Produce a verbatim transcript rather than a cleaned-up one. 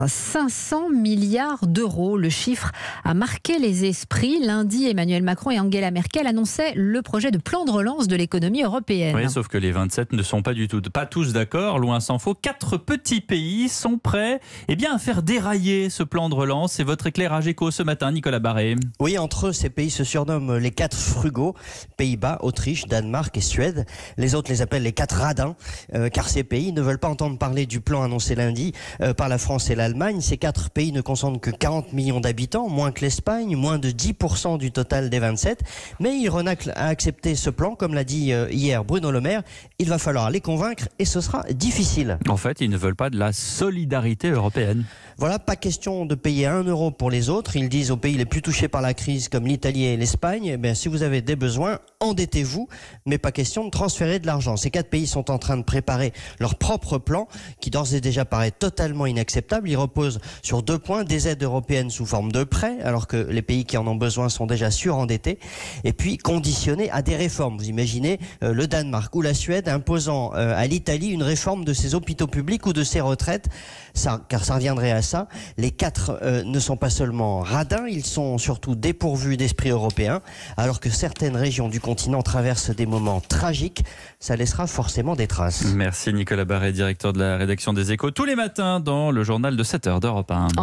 cinq cents milliards d'euros. Le chiffre a marqué les esprits. Lundi, Emmanuel Macron et Angela Merkel annonçaient le projet de plan de relance de l'économie européenne. Oui, sauf que les vingt-sept ne sont pas du tout, pas tous d'accord, loin s'en faut. Quatre petits pays sont prêts eh bien, à faire dérailler ce plan de relance. C'est votre éclairage éco ce matin, Nicolas Barré. Oui, entre eux, ces pays se surnomment les quatre frugaux, Pays-Bas, Autriche, Danemark et Suède. Les autres les appellent les quatre radins, euh, car ces pays ne veulent pas entendre parler du plan annoncé lundi euh, par la France et l'Allemagne. Ces quatre pays ne concentrent que quarante millions d'habitants, moins que l'Espagne, moins de dix pour cent du total des vingt-sept. Mais ils renaclent à accepter ce plan, comme l'a dit hier Bruno Le Maire. Il va falloir les convaincre et ce sera difficile. En fait, ils ne veulent pas de la solidarité européenne. Voilà, pas question de payer un euro pour les autres. Ils disent aux pays les plus touchés par la crise, comme l'Italie et l'Espagne, eh bien, si vous avez des besoins, endettez-vous, mais pas question de transférer de l'argent. Ces quatre pays sont en train de préparer leur propre plan, qui d'ores et déjà paraît totalement inacceptable. Il repose sur deux points, des aides européennes sous forme de prêts, alors que les pays qui en ont besoin sont déjà surendettés, et puis conditionnés à des réformes. Vous imaginez euh, le Danemark ou la Suède imposant euh, à l'Italie une réforme de ses hôpitaux publics ou de ses retraites, ça, car ça reviendrait à ça. Les quatre euh, ne sont pas seulement radins, ils sont surtout dépourvus d'esprit européen, alors que certaines régions du continent traversent des moments tragiques. Ça laissera forcément des traces. Merci Nicolas Barré, directeur de la rédaction des Échos, tous les matins dans le journal de sept heures d'Europe un.